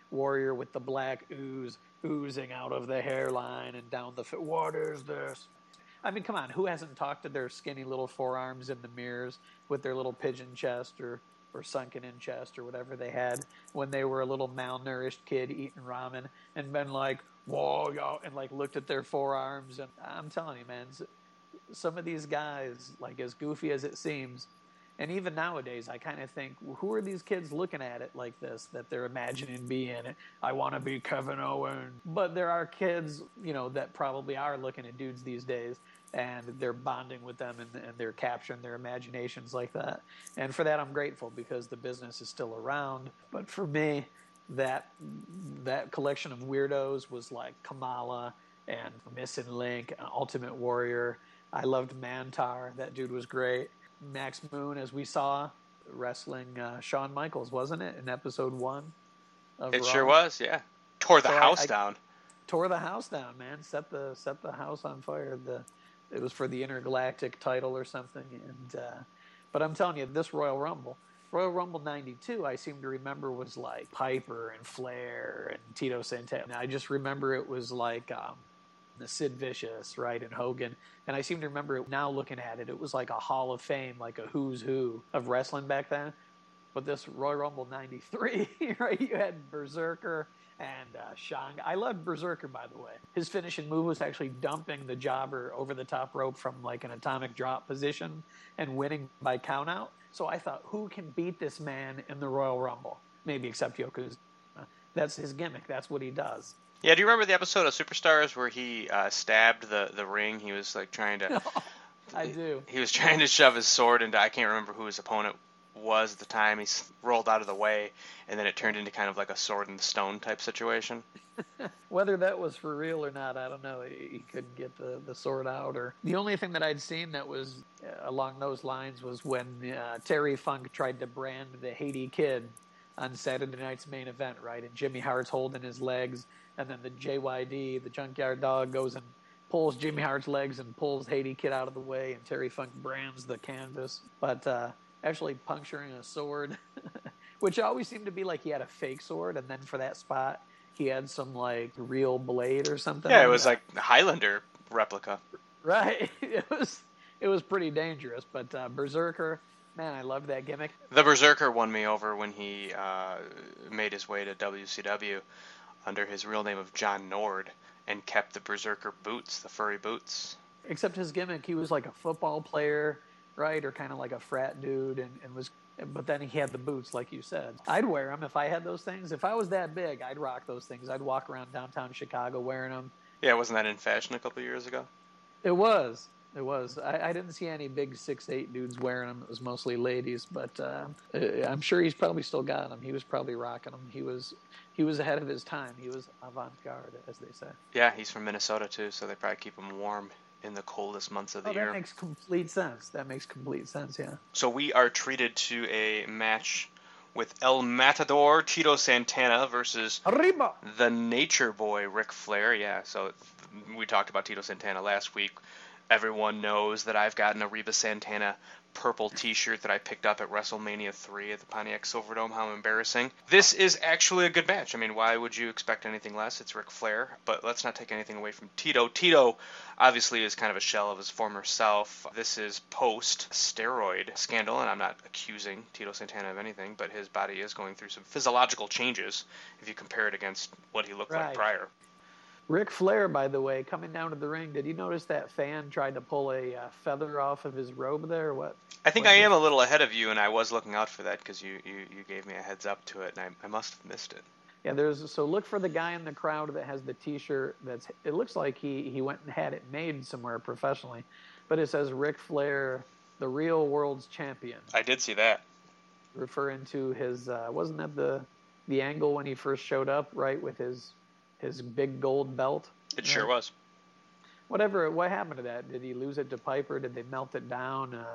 Warrior with the black ooze oozing out of the hairline and down the fit. What is this? I mean, come on, who hasn't talked to their skinny little forearms in the mirrors with their little pigeon chest or, or sunken in chest or whatever they had when they were a little malnourished kid eating ramen and been like, whoa, yo, and like looked at their forearms. And I'm telling you, man, some of these guys, like as goofy as it seems, and even nowadays, I kind of think, who are these kids looking at it like this, that they're imagining being it? I want to be Kevin Owens. But there are kids, you know, that probably are looking at dudes these days, and they're bonding with them, and, and they're capturing their imaginations like that. And for that, I'm grateful, because the business is still around. But for me, that that collection of weirdos was like Kamala and Missing Link, Ultimate Warrior. I loved Mantar. That dude was great. Max Moon, as we saw, wrestling uh, Shawn Michaels, wasn't it, in episode one? Of It Raw? sure was, yeah. Tore the So I- house I- down. Tore the house down, man. Set the set the house on fire. The it was for the intergalactic title or something. And uh, but I'm telling you, this Royal Rumble, Royal Rumble ninety-two, I seem to remember was like Piper and Flair and Tito Santana. I just remember it was like um, the Sid Vicious, right, and Hogan. And I seem to remember it now looking at it, it was like a Hall of Fame, like a who's who of wrestling back then. But this Royal Rumble ninety-three, right, you had Berserker and uh, Shang. I loved Berserker, by the way. His finishing move was actually dumping the jobber over the top rope from like an atomic drop position and winning by countout. So I thought, who can beat this man in the Royal Rumble? Maybe except Yokozuna. That's his gimmick. That's what he does. Yeah, do you remember the episode of Superstars where he uh, stabbed the, the ring? He was like trying to... I do. He was trying to shove his sword into... I can't remember who his opponent was at the time. He s- rolled out of the way, and then it turned into kind of like a sword and stone type situation. Whether that was for real or not, I don't know. He, he couldn't get the, the sword out. Or the only thing that I'd seen that was uh, along those lines was when uh, Terry Funk tried to brand the Haiti Kid on Saturday night's main event, right? And Jimmy Hart's holding his legs, and then the J Y D, the Junkyard Dog, goes and pulls Jimmy Hart's legs and pulls Haiti Kid out of the way, and Terry Funk brands the canvas. But uh, actually puncturing a sword, which always seemed to be like he had a fake sword, and then for that spot, he had some like real blade or something. Yeah, it was like a Highlander replica. Right. It was it was pretty dangerous. But uh, Berserker, man, I loved that gimmick. The Berserker won me over when he uh, made his way to W C W under his real name of John Nord and kept the Berserker boots, the furry boots. Except his gimmick, he was like a football player, right, or kind of like a frat dude, and, and was. But then he had the boots, like you said. I'd wear them if I had those things. If I was that big, I'd rock those things. I'd walk around downtown Chicago wearing them. Yeah, wasn't that in fashion a couple of years ago? It was. It was. I, I didn't see any big six eight dudes wearing them. It was mostly ladies, but uh, I'm sure he's probably still got them. He was probably rocking them. He was he was ahead of his time. He was avant-garde, as they say. Yeah, he's from Minnesota too, so they probably keep him warm in the coldest months of the Oh, year. that makes complete sense. That makes complete sense, yeah. So we are treated to a match with El Matador Tito Santana versus Arriba! the Nature Boy Ric Flair. Yeah, so we talked about Tito Santana last week. Everyone knows that I've got an Arriba Santana purple t-shirt that I picked up at WrestleMania three at the Pontiac Silverdome. How embarrassing. This is actually a good match. I mean, why would you expect anything less? It's Ric Flair, but let's not take anything away from Tito. Tito obviously is kind of a shell of his former self. This is post-steroid scandal, and I'm not accusing Tito Santana of anything, but his body is going through some physiological changes if you compare it against what he looked Right. like prior. Ric Flair, by the way, coming down to the ring, did you notice that fan tried to pull a uh, feather off of his robe there, or what? I think What I is am a little ahead of you, and I was looking out for that because you, you, you gave me a heads up to it, and I, I must have missed it. Yeah, there's so look for the guy in the crowd that has the T-shirt. That's it looks like he, he went and had it made somewhere professionally, but it says Ric Flair, the real world's champion, I did see that. referring to his. Uh, wasn't that the the angle when he first showed up, right, with his his big gold belt? It sure was. Whatever. What happened to that? Did he lose it to Piper? Did they melt it down? Uh,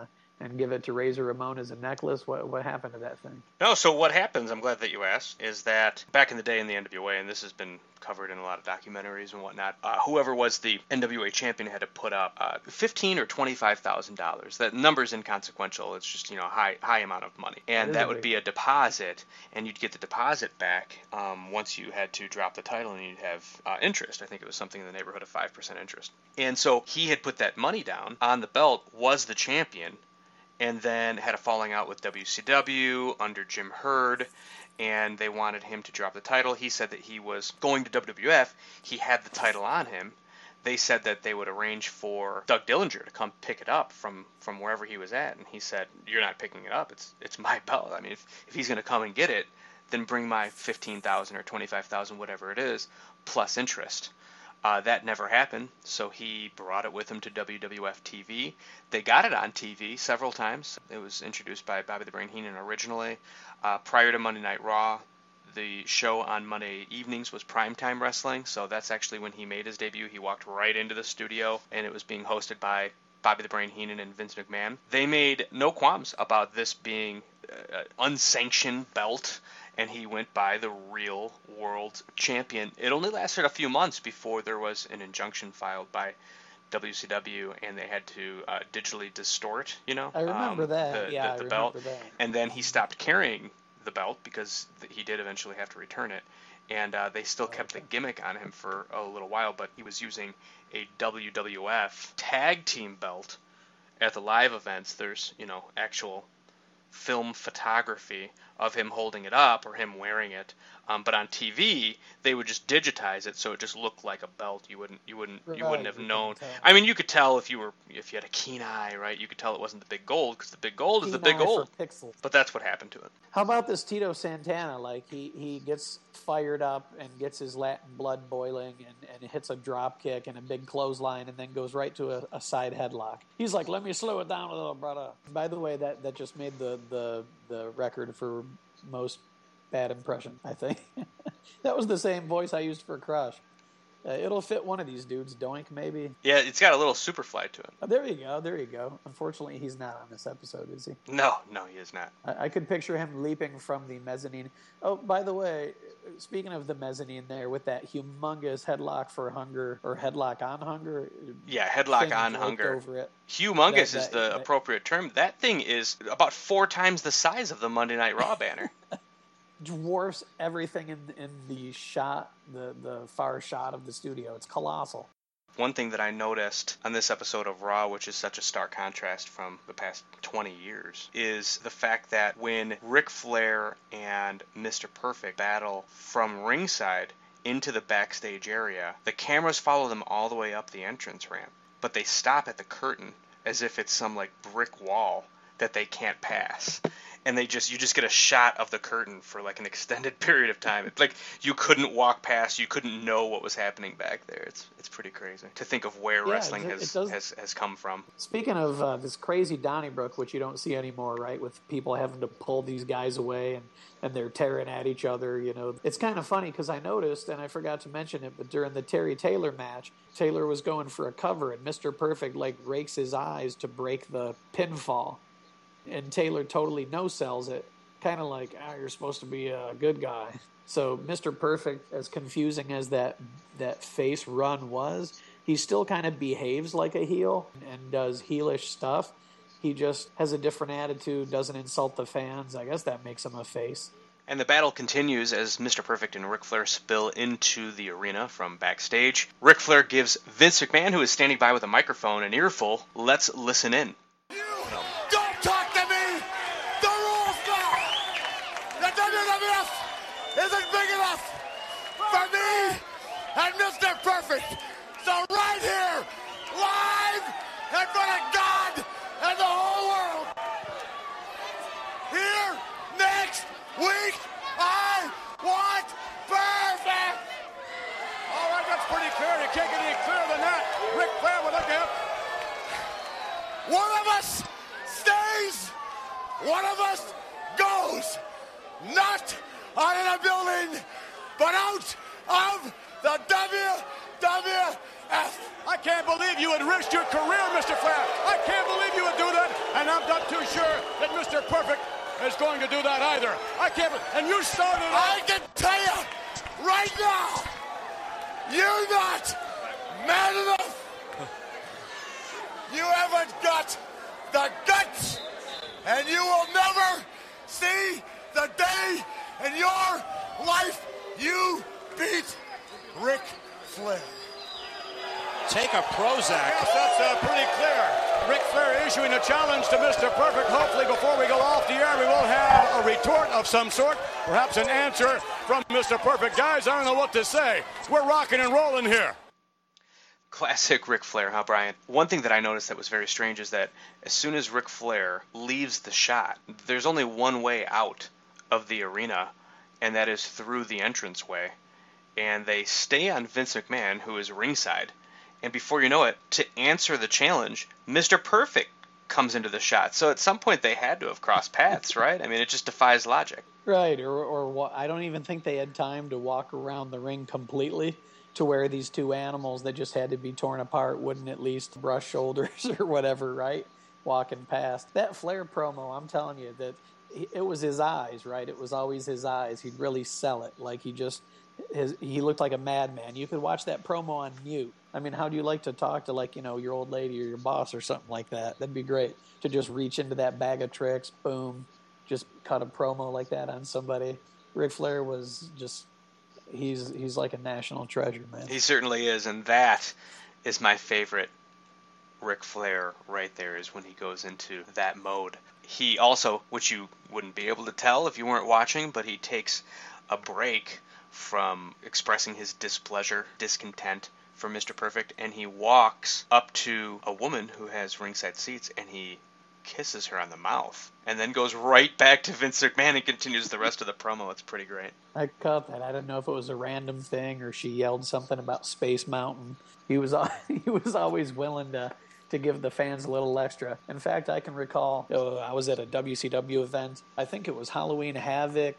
and give it to Razor Ramon as a necklace? What what happened to that thing? No, so what happens, I'm glad that you asked, is that back in the day in the N W A, and this has been covered in a lot of documentaries and whatnot, uh, whoever was the N W A champion had to put up uh, fifteen thousand dollars or twenty-five thousand dollars. That number's inconsequential. It's just, you know, a high, high amount of money. And that would be a deposit, and you'd get the deposit back um, once you had to drop the title, and you'd have uh, interest. I think it was something in the neighborhood of five percent interest. And so he had put that money down on the belt, was the champion, and then had a falling out with W C W under Jim Herd, and they wanted him to drop the title. He said that he was going to W W F. He had the title on him. They said that they would arrange for Doug Dillinger to come pick it up from, from wherever he was at, and he said, "You're not picking it up. It's it's my belt. I mean, if, if he's going to come and get it, then bring my fifteen thousand dollars or twenty-five thousand dollars, whatever it is, plus interest." Uh, that never happened, so he brought it with him to W W F T V. They got it on T V several times. It was introduced by Bobby the Brain Heenan originally. Uh, prior to Monday Night Raw, the show on Monday evenings was Primetime Wrestling, so that's actually when he made his debut. He walked right into the studio, and it was being hosted by Bobby the Brain Heenan and Vince McMahon. They made no qualms about this being an unsanctioned belt, and he went by the real world champion. It only lasted a few months before there was an injunction filed by W C W, and they had to uh, digitally distort, you know, I remember um, that. the, yeah, the, the I remember belt. that. And then he stopped carrying the belt because th- he did eventually have to return it. And uh, they still kept okay. the gimmick on him for a little while, but he was using a W W F tag team belt at the live events. There's, you know, actual film photography of him holding it up or him wearing it, um, but on T V they would just digitize it so it just looked like a belt. You wouldn't, you wouldn't, you wouldn't have you known. couldn't tell. I mean, you could tell if you were, if you had a keen eye, right? You could tell it wasn't the big gold because the big gold is the Keen big eye gold. for pixels. But that's what happened to it. How about this Tito Santana? Like he, he gets fired up and gets his Latin blood boiling and, and hits a drop kick and a big clothesline and then goes right to a, a side headlock. He's like, "Let me slow it down a little, brother." By the way, that, that just made the, the, the record for most bad impression, I think. That was the same voice I used for Crush. Uh, it'll fit one of these dudes, Doink, maybe. Yeah, it's got a little Superfly to it. Oh, there you go, there you go. Unfortunately, he's not on this episode, is he? No, no, he is not. I, I could picture him leaping from the mezzanine. Oh, by the way, speaking of the mezzanine there, with that humongous headlock for Hunger, or headlock on Hunger. Yeah, headlock thing on draped Hunger. Over it. Humongous That- is that- the that- appropriate term. That thing is about four times the size of the Monday Night Raw banner. Dwarfs everything in in the shot, the, the far shot of the studio. It's colossal. One thing that I noticed on this episode of Raw, which is such a stark contrast from the past twenty years, is the fact that when Ric Flair and Mister Perfect battle from ringside into the backstage area, the cameras follow them all the way up the entrance ramp, but they stop at the curtain as if it's some like brick wall that they can't pass. And they just, you just get a shot of the curtain for like an extended period of time. It's like you couldn't walk past, you couldn't know what was happening back there. It's it's pretty crazy to think of where Yeah, wrestling it- has, it does- has has come from. Speaking of uh, this crazy Donnybrook, which you don't see anymore, right, with people having to pull these guys away and, and they're tearing at each other, you know. It's kind of funny because I noticed, and I forgot to mention it, but during the Terry Taylor match, Taylor was going for a cover, and Mister Perfect, like, rakes his eyes to break the pinfall. And Taylor totally no-sells it, kind of like, ah, you're supposed to be a good guy. So Mister Perfect, as confusing as that that face run was, he still kind of behaves like a heel and does heelish stuff. He just has a different attitude, doesn't insult the fans. I guess that makes him a face. And the battle continues as Mister Perfect and Ric Flair spill into the arena from backstage. Ric Flair gives Vince McMahon, who is standing by with a microphone, an earful. Let's listen in. Don't talk to me! The rules now! The W W F isn't big enough for me and Mister Perfect. So right here, live in front of God and the whole world, here next week, I want Perfect! All right, that's pretty clear. You can't get any clearer than that. Ric Flair will look at one of us stays, one of us goes. Not out of the building, but out of the W W F. I can't believe you would risk your career, Mister Flair. I can't believe you would do that, and I'm not too Mister Perfect is going to do that either. I can't, and you started. I can tell you right now, you're not man enough. You haven't got the guts, and you will never see the day in your life you beat Ric Flair. Take a Prozac. Yes, that's uh, pretty clear. Ric Flair issuing a challenge to Mister Perfect. Hopefully before we go off the air, we will have a retort of some sort, perhaps an answer from Mister Perfect. Guys, I don't know what to say. We're rocking and rolling here. Classic Ric Flair, huh, Brian? One thing that I noticed that was very strange is that as soon as Ric Flair leaves the shot, there's only one way out of the arena, and that is through the entranceway. And they stay on Vince McMahon, who is ringside. And before you know it, to answer the challenge, Mister Perfect comes into the shot. So at some point they had to have crossed paths, right? I mean, it just defies logic. Right, or, or I don't even think they had time to walk around the ring completely to where these two animals that just had to be torn apart wouldn't at least brush shoulders or whatever, right? Walking past. That Flair promo, I'm telling you, that it was his eyes, right? It was always his eyes. He'd really sell it. Like he just, his, he looked like a madman. You could watch that promo on mute. I mean, how do you like to talk to, like, you know, your old lady or your boss or something like that? That'd be great to just reach into that bag of tricks, boom, just cut a promo like that on somebody. Ric Flair was just, he's he's like a national treasure, man. He certainly is, and that is my favorite Ric Flair right there, is when he goes into that mode. He also, which you wouldn't be able to tell if you weren't watching, but he takes a break from expressing his displeasure, discontent for Mister Perfect, and he walks up to a woman who has ringside seats, and he kisses her on the mouth, and then goes right back to Vince McMahon and continues the rest of the promo. It's pretty great. I caught that. I didn't know if it was a random thing or she yelled something about Space Mountain. He was he was always willing to, to give the fans a little extra. In fact, I can recall uh, I was at a W C W event. I think it was Halloween Havoc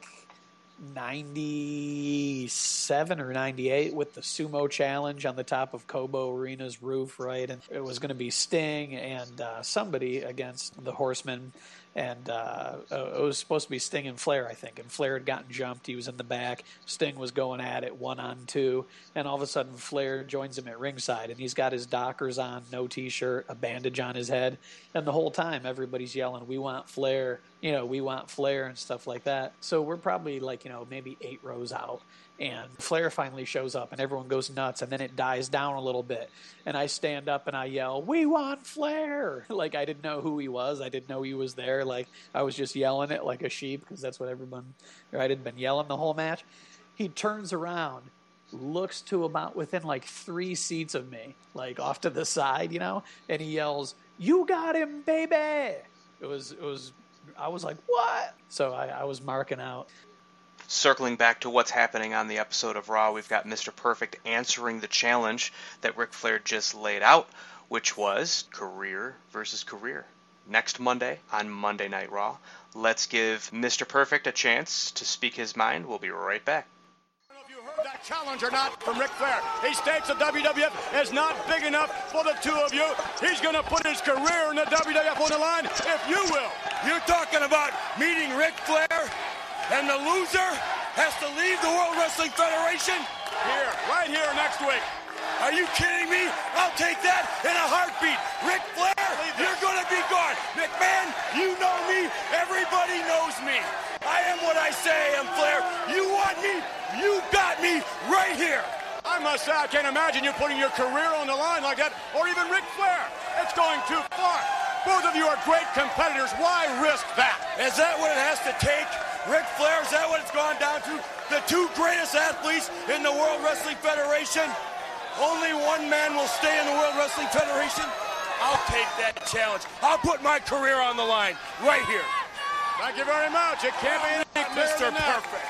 ninety-seven or ninety-eight with the Sumo Challenge on the top of Cobo Arena's roof, right? And it was going to be Sting and uh, somebody against the Horsemen. And uh, it was supposed to be Sting and Flair, I think. And Flair had gotten jumped. He was in the back. Sting was going at it one on two. And all of a sudden, Flair joins him at ringside. And he's got his Dockers on, no T-shirt, a bandage on his head. And the whole time, everybody's yelling, "We want Flair. You know, we want Flair," and stuff like that. So we're probably like, you know, maybe eight rows out. And Flair finally shows up, and everyone goes nuts, and then it dies down a little bit. And I stand up, and I yell, "We want Flair!" Like, I didn't know who he was. I didn't know he was there. Like, I was just yelling it like a sheep, because that's what everyone, right, had been yelling the whole match. He turns around, looks to about within, like, three seats of me, like, off to the side, you know, and he yells, "You got him, baby!" It was, it was, I was like, what? So I, I was marking out. Circling back to what's happening on the episode of Raw, we've got Mister Perfect answering the challenge that Ric Flair just laid out, which was career versus career. Next Monday on Monday Night Raw, let's give Mister Perfect a chance to speak his mind. We'll be right back. I don't know if you heard that challenge or not from Ric Flair. He states the W W F is not big enough for the two of you. He's going to put his career in the W W F on the line, if you will. You're talking about meeting Ric Flair, and the loser has to leave the World Wrestling Federation? Here, right here next week. Are you kidding me? I'll take that in a heartbeat. Ric Flair, you're going to be gone. McMahon, you know me. Everybody knows me. I am what I say I am, Flair. You want me? You got me right here. I must say, I can't imagine you putting your career on the line like that, or even Ric Flair. It's going too far. Both of you are great competitors. Why risk that? Is that what it has to take? Ric Flair, is that what it's gone down to? The two greatest athletes in the World Wrestling Federation? Only one man will stay in the World Wrestling Federation? I'll take that challenge. I'll put my career on the line right here. Thank you very much. It can't be any Mister clearer than that. Perfect.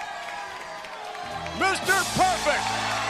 Mister Perfect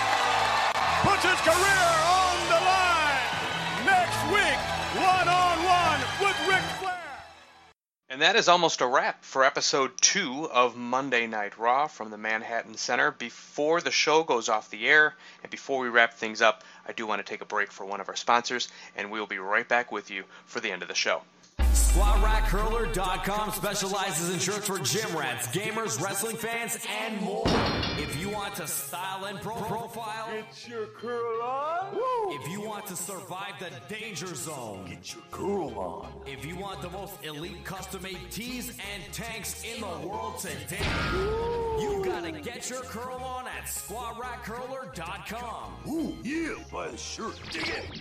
puts his career on the line next week, one-on-one with Ric Flair. And that is almost a wrap for episode two of Monday Night Raw from the Manhattan Center. Before the show goes off the air, and before we wrap things up, I do want to take a break for one of our sponsors, and we will be right back with you for the end of the show. Squat Rack Curler dot com specializes in shirts for gym rats, gamers, wrestling fans, and more. If you want to style and pro- profile, Get your curl on. Woo. if you want to survive the danger zone, Get your curl on. if you want the most elite custom-made tees and tanks in the world today, you gotta get your curl on at Squat Rack Curler dot com. Ooh, yeah, buy a shirt. Dig it.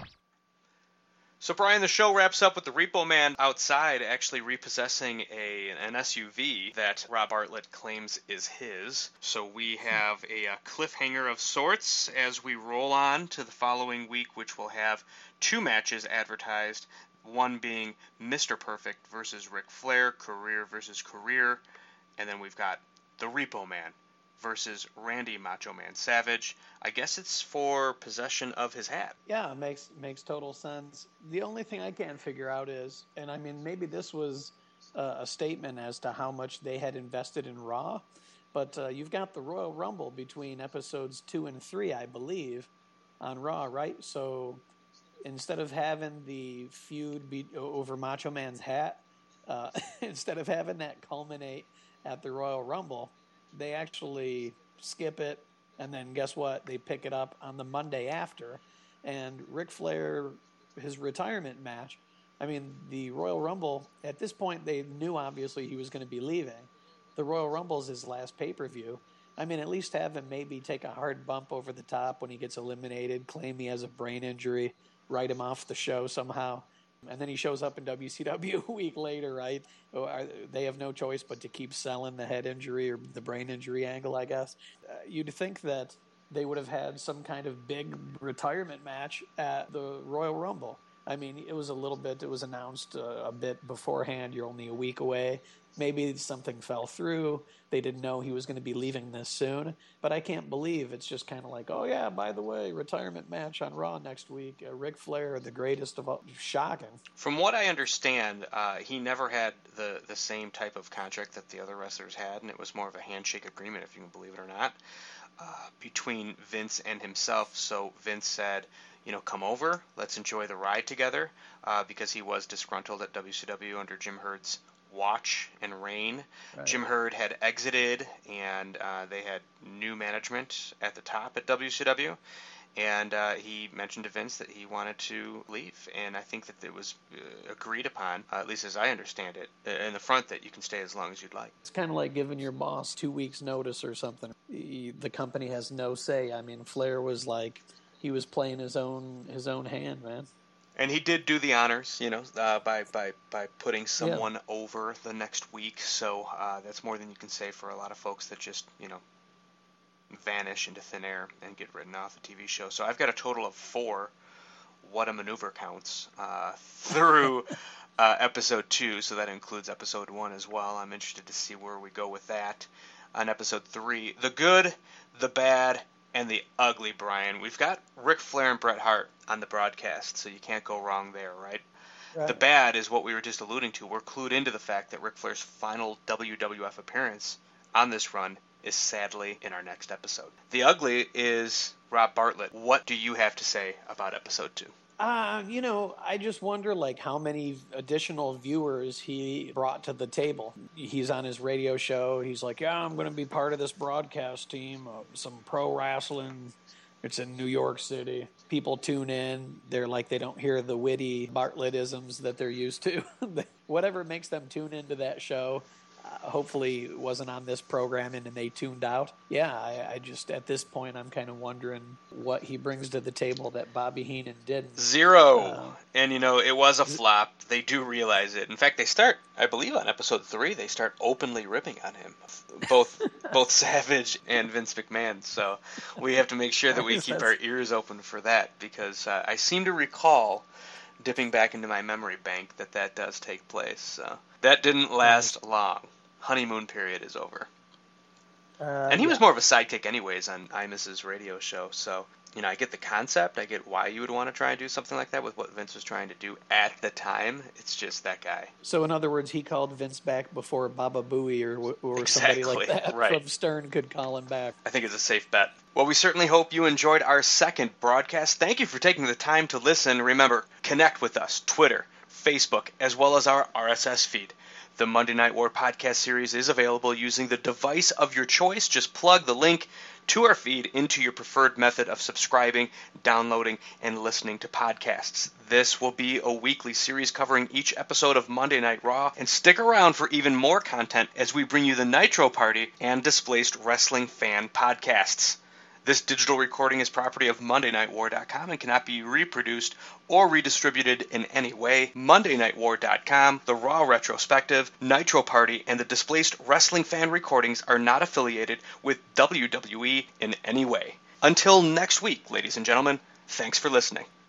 So, Brian, the show wraps up with the Repo Man outside actually repossessing a an S U V that Rob Bartlett claims is his. So we have a, a cliffhanger of sorts as we roll on to the following week, which will have two matches advertised, one being Mister Perfect versus Ric Flair, career versus career, and then we've got the Repo Man versus Randy Macho Man Savage. I guess it's for possession of his hat. Yeah, it makes makes total sense. The only thing I can't figure out is, and I mean, maybe this was uh, a statement as to how much they had invested in Raw, but uh, you've got the Royal Rumble between episodes two and three, I believe, on Raw, right? So instead of having the feud be over Macho Man's hat, uh, instead of having that culminate at the Royal Rumble, they actually skip it, and then guess what? They pick it up on the Monday after. And Ric Flair, his retirement match, I mean, the Royal Rumble, at this point, they knew, obviously, he was going to be leaving. The Royal Rumble is his last pay-per-view. I mean, at least have him maybe take a hard bump over the top when he gets eliminated, claim he has a brain injury, write him off the show somehow. And then he shows up in W C W a week later, right? They have no choice but to keep selling the head injury or the brain injury angle, I guess. Uh, you'd think that they would have had some kind of big retirement match at the Royal Rumble. I mean, it was a little bit, it was announced uh, a bit beforehand. You're only a week away. Maybe something fell through. They didn't know he was going to be leaving this soon. But I can't believe it's just kind of like, oh, yeah, by the way, retirement match on Raw next week. Uh, Ric Flair, the greatest of all. Shocking. From what I understand, uh, he never had the, the same type of contract that the other wrestlers had, and it was more of a handshake agreement, if you can believe it or not, uh, between Vince and himself. So Vince said, you know, come over, let's enjoy the ride together, uh, because he was disgruntled at W C W under Jim Herd's watch and reign. Right. Jim Herd had exited, and uh, they had new management at the top at W C W, and uh, he mentioned to Vince that he wanted to leave, and I think that it was uh, agreed upon, uh, at least as I understand it, in the front, that you can stay as long as you'd like. It's kind of like giving your boss two weeks notice or something. The company has no say. I mean, Flair was like, he was playing his own his own hand, man. And he did do the honors, you know, uh, by, by, by putting someone yeah. over the next week. So uh, that's more than you can say for a lot of folks that just, you know, vanish into thin air and get written off a T V show. So I've got a total of four What a Maneuver counts uh, through uh, episode two. So that includes episode one as well. I'm interested to see where we go with that. On episode three, the good, the bad, and the ugly, Brian. We've got Ric Flair and Bret Hart on the broadcast, so you can't go wrong there, right? right? The bad is what we were just alluding to. We're clued into the fact that Ric Flair's final W W F appearance on this run is sadly in our next episode. The ugly is Rob Bartlett. What do you have to say about episode two? Uh, you know, I just wonder, like, how many additional viewers he brought to the table. He's on his radio show. He's like, yeah, I'm going to be part of this broadcast team, uh, some pro wrestling. It's in New York City. People tune in. They're like, they don't hear the witty Bartlettisms that they're used to. Whatever makes them tune into that show. Uh, hopefully it wasn't on this programming and they tuned out. Yeah, I, I just, at this point, I'm kind of wondering what he brings to the table that Bobby Heenan didn't. Zero. Uh, and, you know, it was a flop. They do realize it. In fact, they start, I believe on episode three, they start openly ripping on him. Both both Savage and Vince McMahon. So we have to make sure that we keep our ears open for that, because uh, I seem to recall, dipping back into my memory bank, that that does take place. So that didn't last long. Honeymoon period is over. Uh, and he yeah. was more of a sidekick anyways on Imus's radio show. So, you know, I get the concept. I get why you would want to try and do something like that with what Vince was trying to do at the time. It's just that guy. So, in other words, he called Vince back before Baba Booey or, or exactly. somebody like that right. from Stern could call him back. I think it's a safe bet. Well, we certainly hope you enjoyed our second broadcast. Thank you for taking the time to listen. Remember, connect with us. Twitter, Facebook, as well as our R S S feed. The Monday Night War podcast series is available using the device of your choice. Just plug the link to our feed into your preferred method of subscribing, downloading, and listening to podcasts. This will be a weekly series covering each episode of Monday Night Raw, and stick around for even more content as we bring you the Nitro Party and Displaced Wrestling Fan podcasts. This digital recording is property of Monday Night War dot com and cannot be reproduced or redistributed in any way. Monday Night War dot com, the Raw Retrospective, Nitro Party, and the Displaced Wrestling Fan recordings are not affiliated with W W E in any way. Until next week, ladies and gentlemen, thanks for listening.